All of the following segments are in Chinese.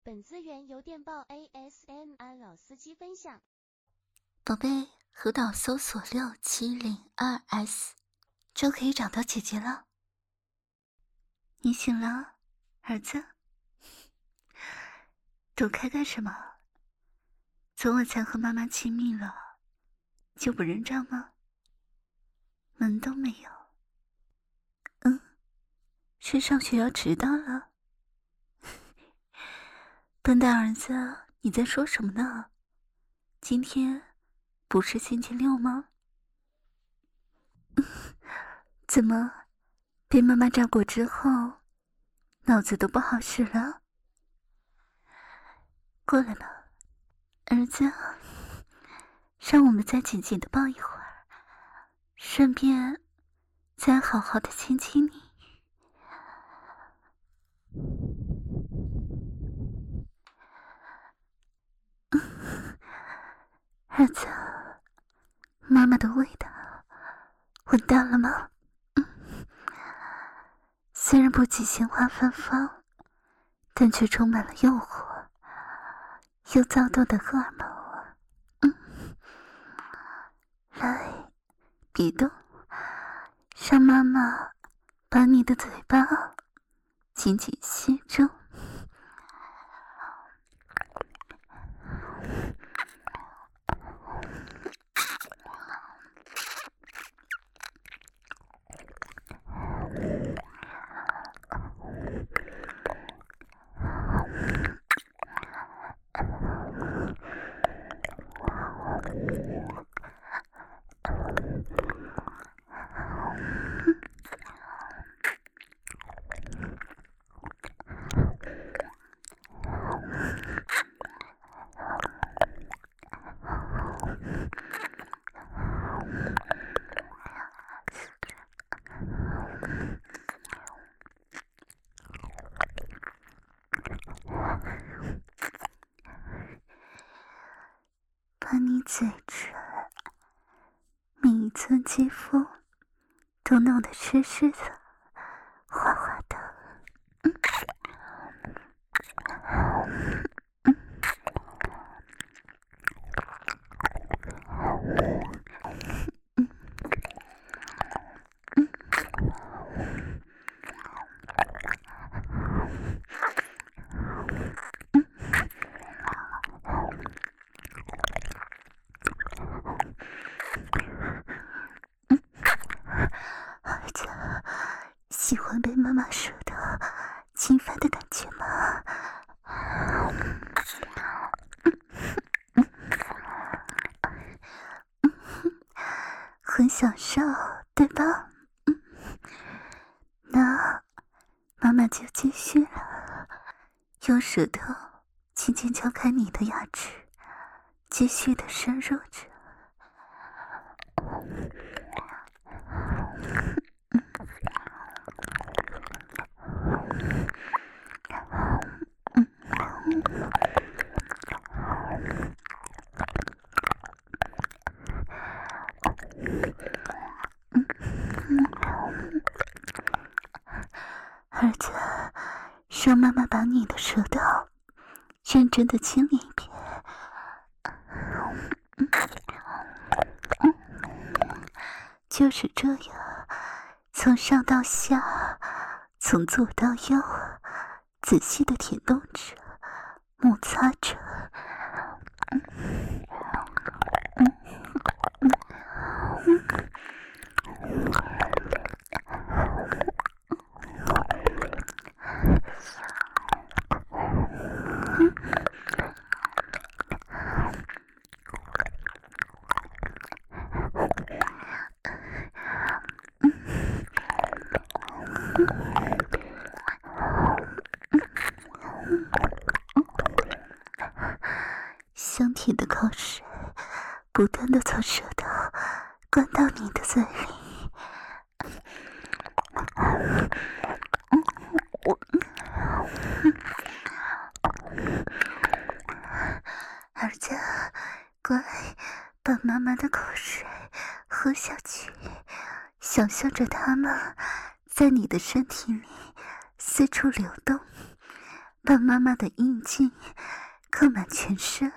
本资源由电报 ASMR 老司机分享。 宝贝，河岛搜索6702S 就可以找到姐姐了。你醒了，儿子？躲开干什么？昨晚才和妈妈亲密了，就不认账吗？门都没有。是上学要迟到了？笨蛋儿子，你在说什么呢？今天不是星期六吗？怎么被妈妈照顾之后脑子都不好使了？过来吧，儿子，让我们再紧紧的抱一会儿，顺便再好好的亲亲你。儿子，妈妈的味道闻到了吗？虽然不及鲜花芬芳，但却充满了诱惑又躁动的荷尔蒙啊。来，别动，让妈妈把你的嘴巴紧紧吸住。把你嘴唇每一寸肌肤都弄得湿湿的、滑滑的。儿子，喜欢被妈妈舌头侵犯的感觉吗？很享受，对吧？那妈妈就继续了，用舌头轻轻敲开你的牙齿，继续的深入着。儿子，让妈妈把你的舌头认真的亲一遍。就是这样，从上到下，从左到右，仔细的舔动着，摩擦着。香甜的口水不断的从舌头灌到你的嘴里。儿子，乖，把妈妈的口水喝下去，想象着它们在你的身体里四处流动， 把妈妈的阴茎刻满全身。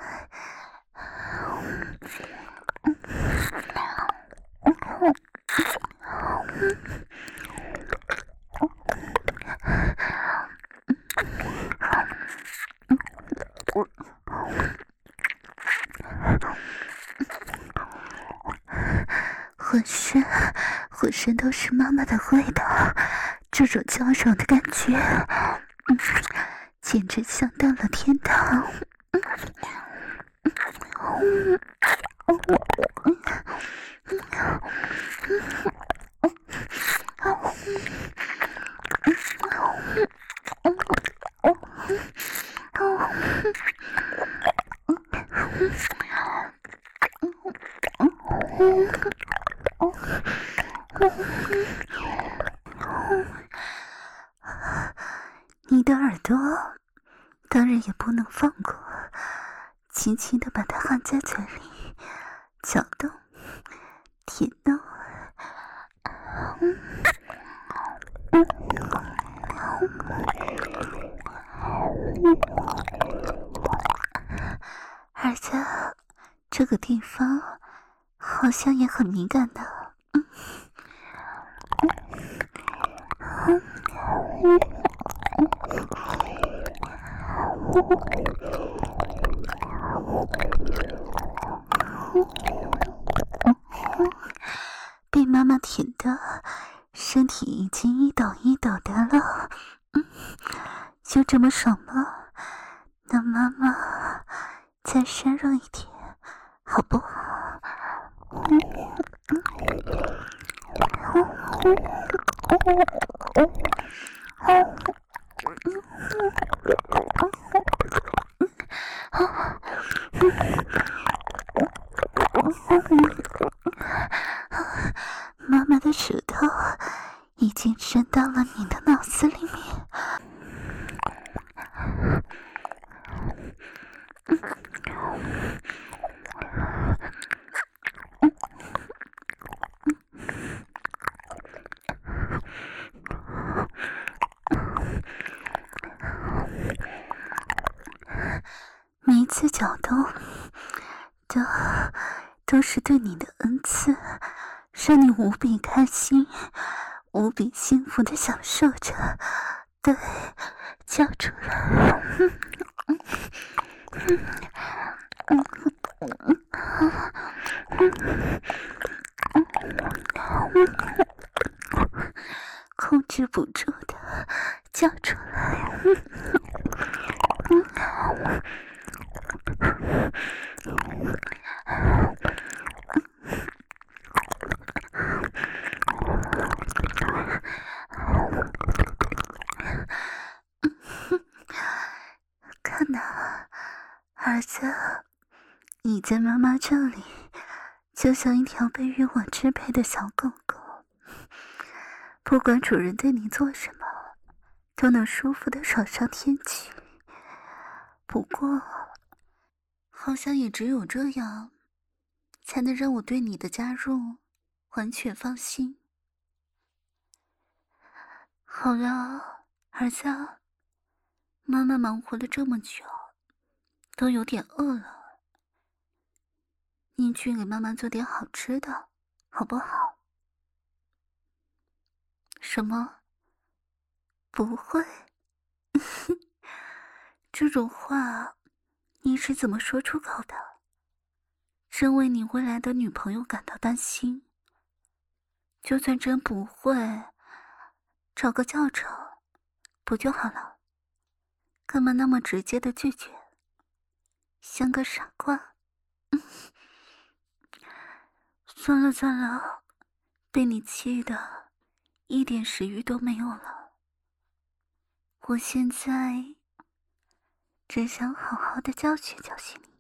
浑身都是妈妈的味道，这种娇柔的感觉，简直像到了天堂。你的耳朵当然也不能放过，轻轻地把它含在嘴里，搅动，舔弄。而且这个地方好像也很敏感的。被妈妈舔的身体已经一抖一抖的了。就这么爽吗？那妈妈再深入一点好不好？妈妈的舌头已经伸到了你的脑子里面。每一次搅动都是对你的恩赐，让你无比开心，无比幸福的享受着。对，叫出来。控制不住的叫出来。看呐，儿子，你在妈妈这里就像一条被欲望支配的小狗狗，不管主人对你做什么，都能舒服的爽上天去。不过好像也只有这样才能让我对你的加入完全放心。好了，儿子，妈妈忙活了这么久，都有点饿了，你去给妈妈做点好吃的好不好？什么？不会？这种话你是怎么说出口的？真为你未来的女朋友感到担心。就算真不会，找个教程不就好了？干嘛那么直接的拒绝，像个傻瓜？算了算了，被你气的一点食欲都没有了。我现在只想好好的教训教训你。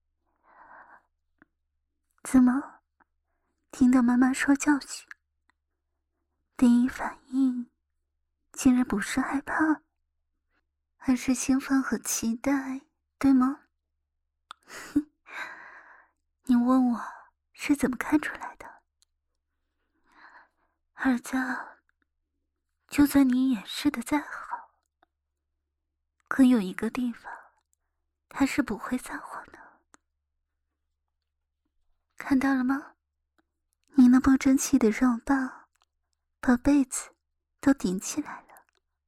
怎么，听到妈妈说教训，第一反应竟然不是害怕，而是兴奋和期待，对吗？你问我是怎么看出来的？儿子，就算你掩饰的再好， 可有一个地方，他是不会撒谎的。看到了吗？你那不争气的肉棒，把被子都顶起来了。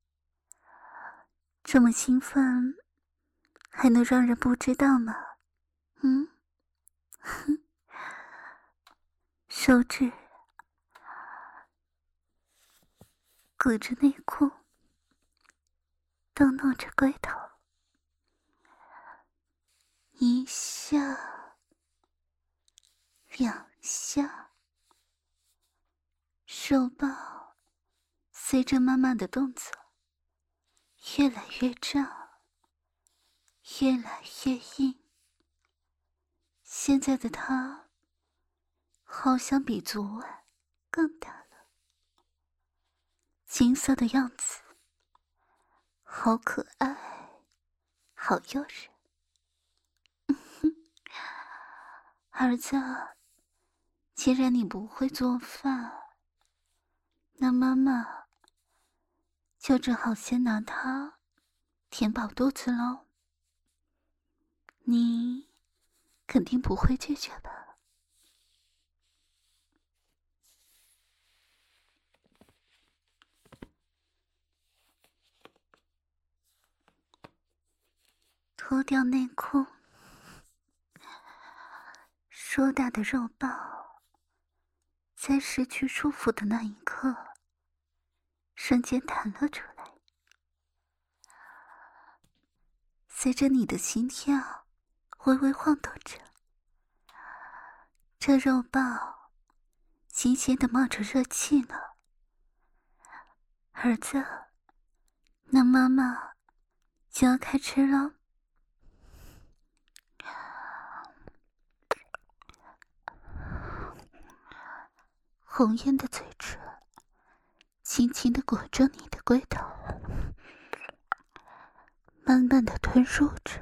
这么兴奋，还能让人不知道吗？手指裹着内裤，逗弄着龟头，一下，两下，手抱随着妈妈的动作越来越胀，越来越硬。现在的她好像比昨晚更大了，金色的样子好可爱，好诱人。儿子，既然你不会做饭，那妈妈就只好先拿它填饱肚子喽。你肯定不会拒绝吧？脱掉内裤，硕大的肉棒在失去束缚的那一刻，瞬间弹了出来。随着你的心跳微微晃动着，这肉棒新鲜的冒着热气了。儿子，那妈妈就要开吃了。红艳的嘴唇轻轻地裹住你的龟头，慢慢地吞入着。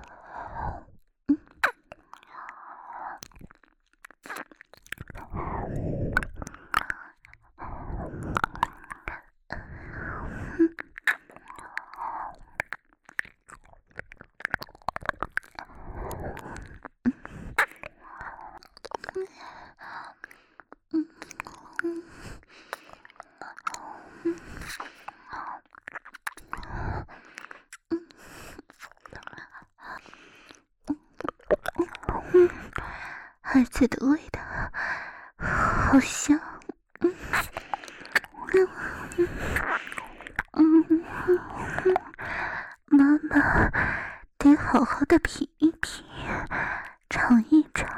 儿子的味道好香，妈妈得好好的品一品，尝一尝。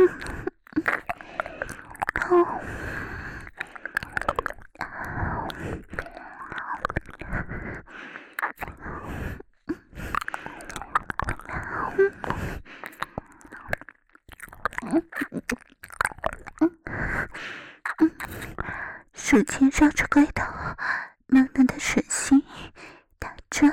手牵绕着龟头，嫩嫩的水心打转。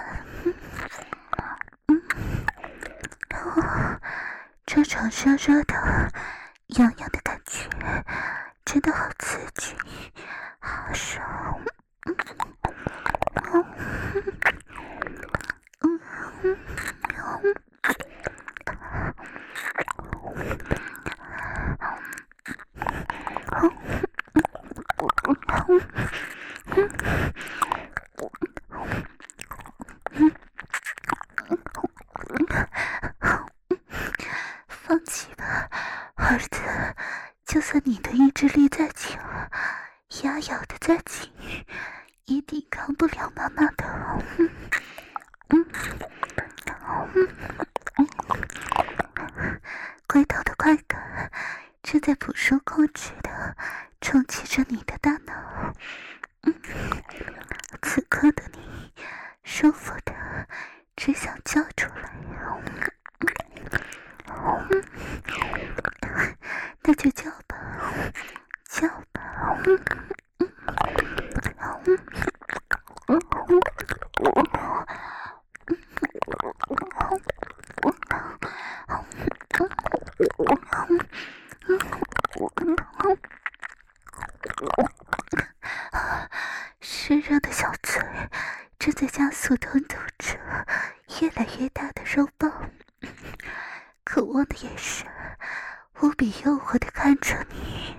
这种热热的、痒痒的感觉，真的好刺激，好爽。放弃吧，儿子，就算你的意志力再强，牙咬得再紧，也抵抗不了妈妈的。龟头的快感正在不受控制的冲击着你的大脑。此刻的你舒服的只想叫出来。那就叫吧，叫吧。湿热的小嘴正在加速吞吐着越来越大的肉棒，渴望的眼神无比诱惑的看着你。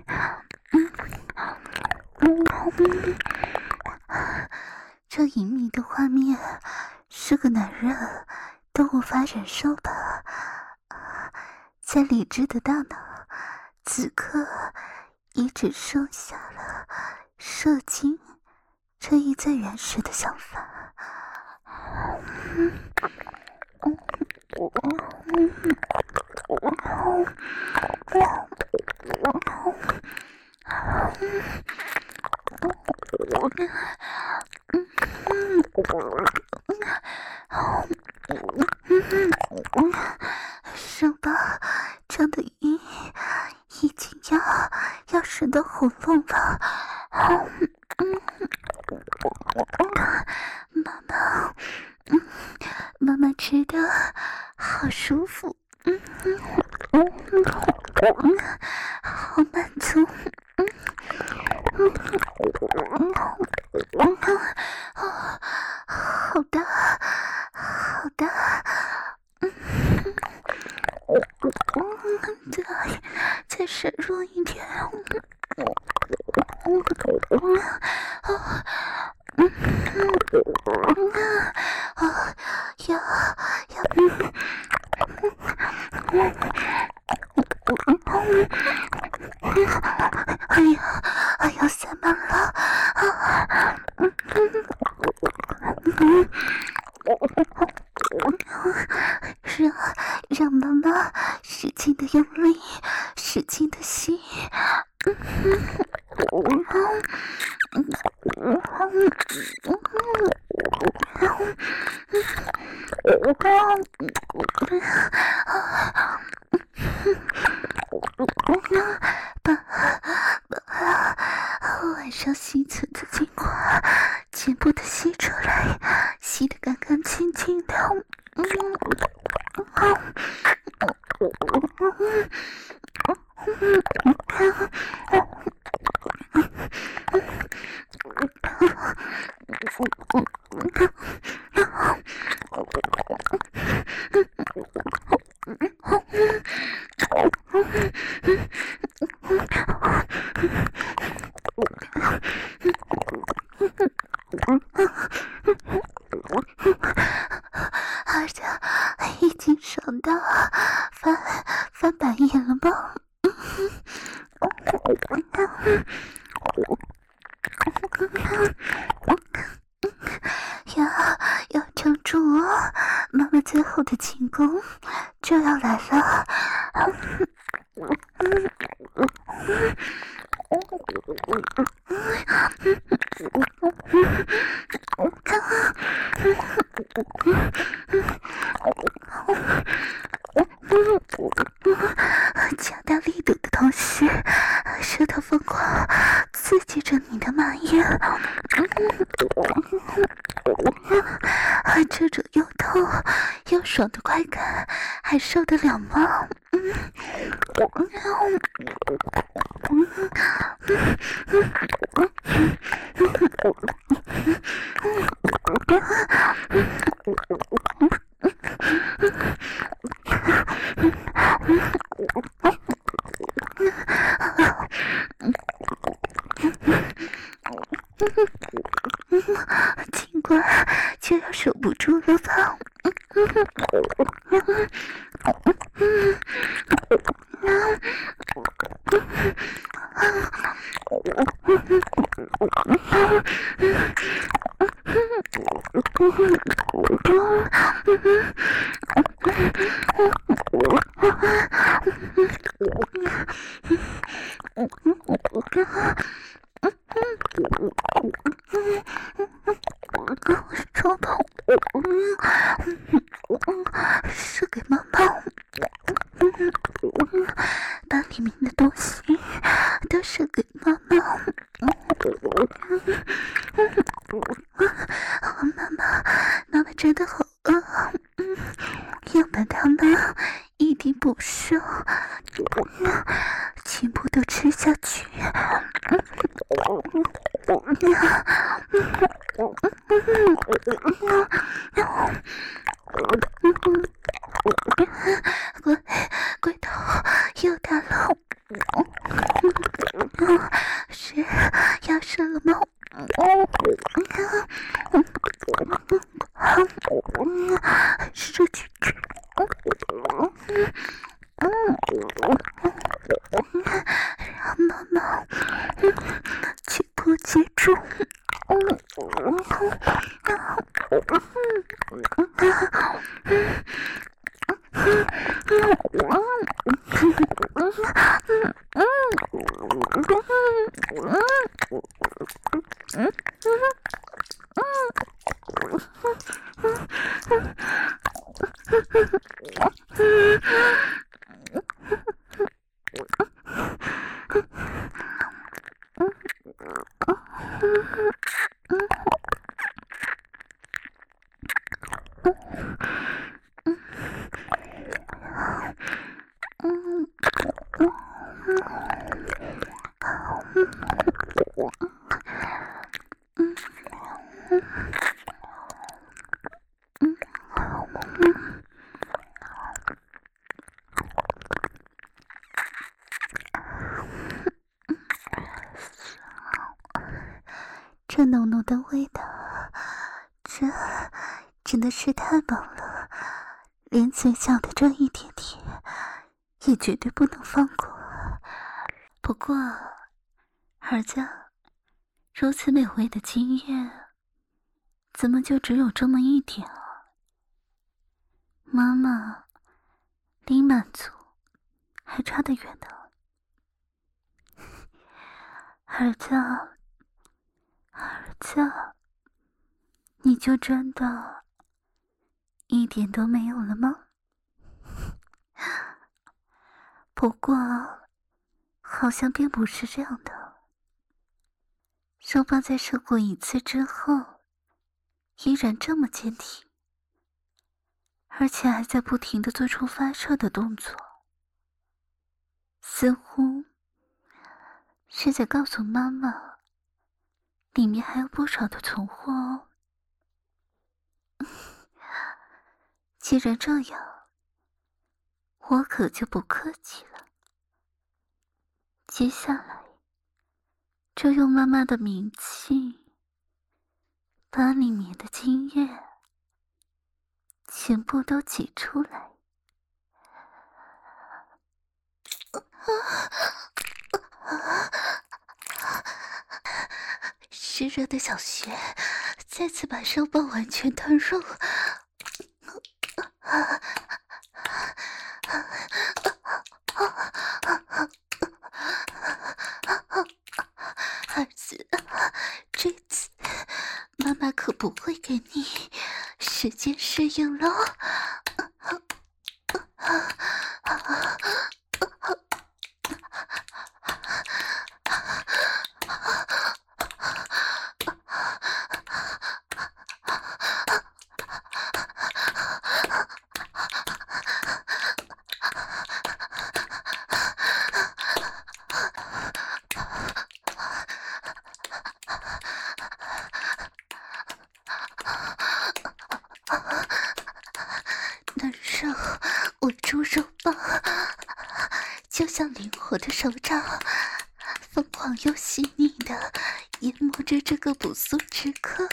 这隐秘的画面是个男人都无法忍受吧。在理智的大脑此刻也只剩下了射精这一最原始的想法。手把张的音已经要伸到喉咙了。妈妈吃的好舒服，好满足，好大，好大，再深入一点，哎呀，塞满了，让妈妈使劲的用力，使劲的吸。晚上吸存的精华全部的吸出来，吸得干干净净的。儿子已经爽到翻白眼了吗？要撑住哦，妈妈最后的进攻就要来了。加大力度的同时，舌头疯狂刺激着你的马眼，这种又痛又爽的快感还受得了吗？尽管就要守不住了吧？超痛，是给妈妈，把里面的东西都是给妈妈。妈妈真的好饿，要把它们一滴不剩全部都吃下去。 射进去，让妈妈紧迫接住。这浓浓的味道，这真的是太棒了，连嘴角的这一点点也绝对不能放过。不过儿子，如此美味的经验怎么就只有这么一点啊？妈妈离满足还差得远呢。儿子，你就真的一点都没有了吗？不过好像并不是这样的。手棒在射过一次之后依然这么坚挺，而且还在不停地做出发射的动作，似乎是在告诉妈妈里面还有不少的存货哦。既然这样，我可就不客气了。接下来就用妈妈的名气把里面的精液全部都挤出来。湿热的小穴再次把肉棒完全吞入。儿子，这次妈妈可不会给你时间适应了。能让我猪肉棒就像灵活的手掌，疯狂又细腻的研磨着这个不速之客。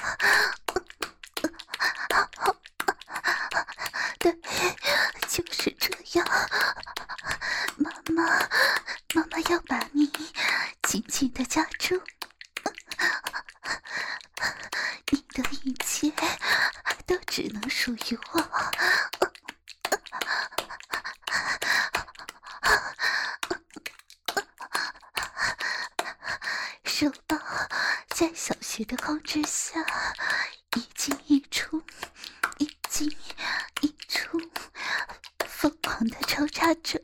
对，就是这样。妈妈要把你紧紧地夹住，你的一切都只能属于我。手棒在小穴的控制下一进一出，一进一出，疯狂地抽插着。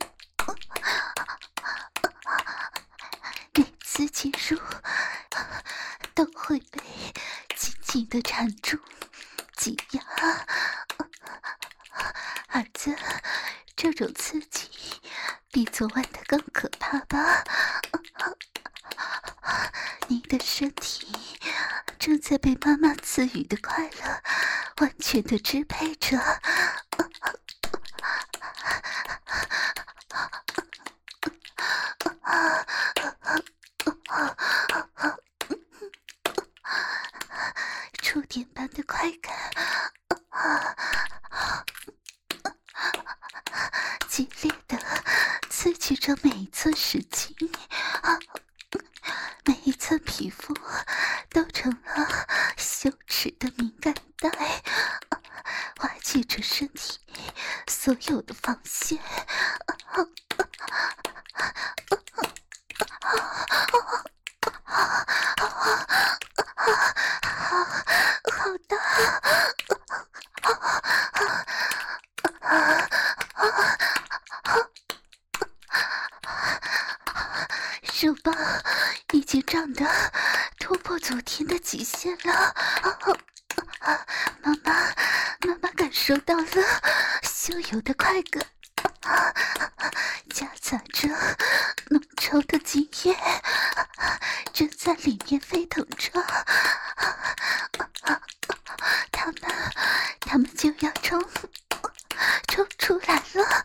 每次进入都会被紧紧地缠住挤压。儿子，这种刺激比昨晚的更可怕吧？你的身体正在被妈妈赐予的快乐完全的支配着。触电般的快感激烈的刺激着每一寸神经，每一寸皮肤都成了羞耻的敏感带，瓦解着身体所有的防线。好大！手棒已经胀得突破昨天的极限了。妈妈感受到了羞有的快感，夹杂着浓稠的精液正在里面沸腾着。他们就要冲出来了。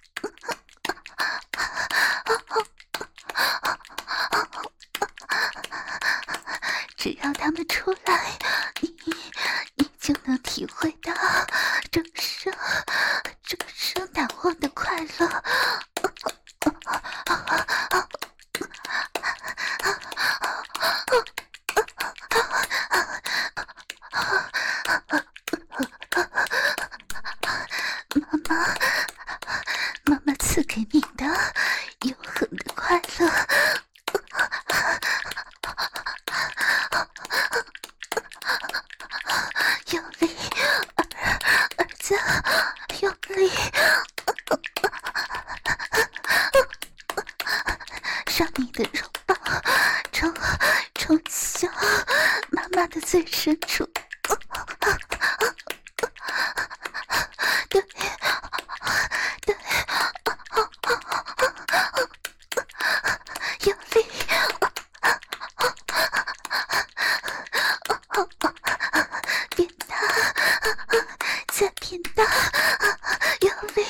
只要他们出来，你就能体会到整声难忘的快乐。妈妈赐给你的永恒的快乐。用力，儿子，用力，让你的肉棒冲向妈妈的最深处。对，用力。变大，再变大，用力！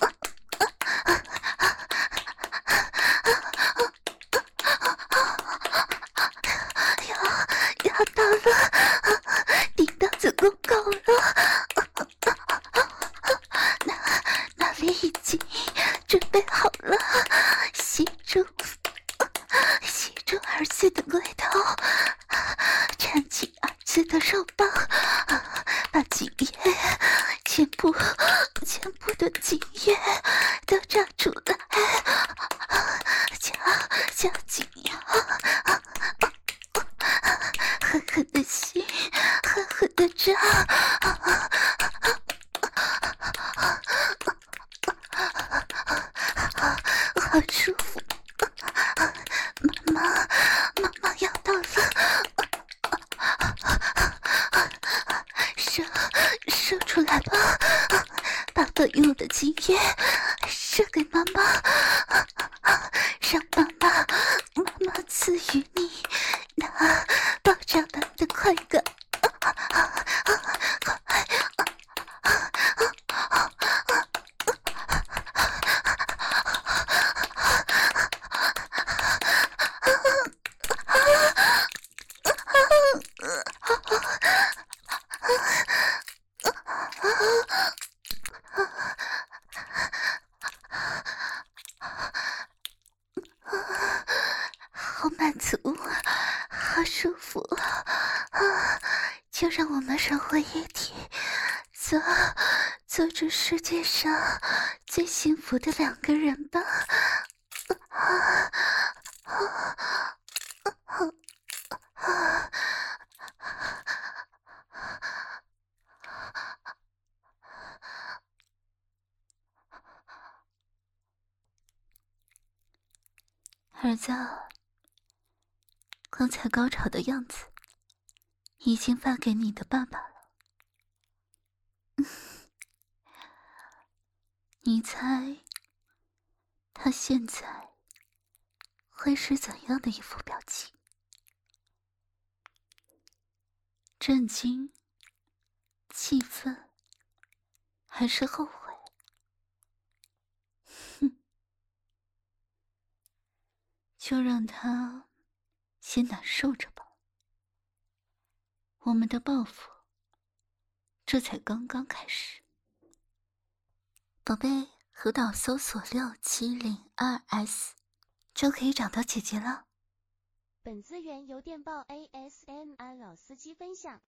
要到了，顶到子宫口了。那里已经准备好了，吸住儿子的龟头，缠紧儿子的肉棒，把精液全部的精液都抓住来，夹紧，狠狠的吸，狠狠的抓，好舒服。妈妈要到了，射出来吧，把本有的精液射给妈妈，让妈妈赐予你那爆炸般的快感。好满足，好舒服，就让我们融为一体，做这世界上最幸福的两个人吧。儿子，刚才高潮的样子已经发给你的爸爸了。你猜他现在会是怎样的一副表情？震惊、气愤，还是后悔？哼，就让他先难受着吧。我们的报复这才刚刚开始。宝贝， 河岛搜索6702S 就可以找到姐姐了。 本资源由电报 ASMR 老司机分享。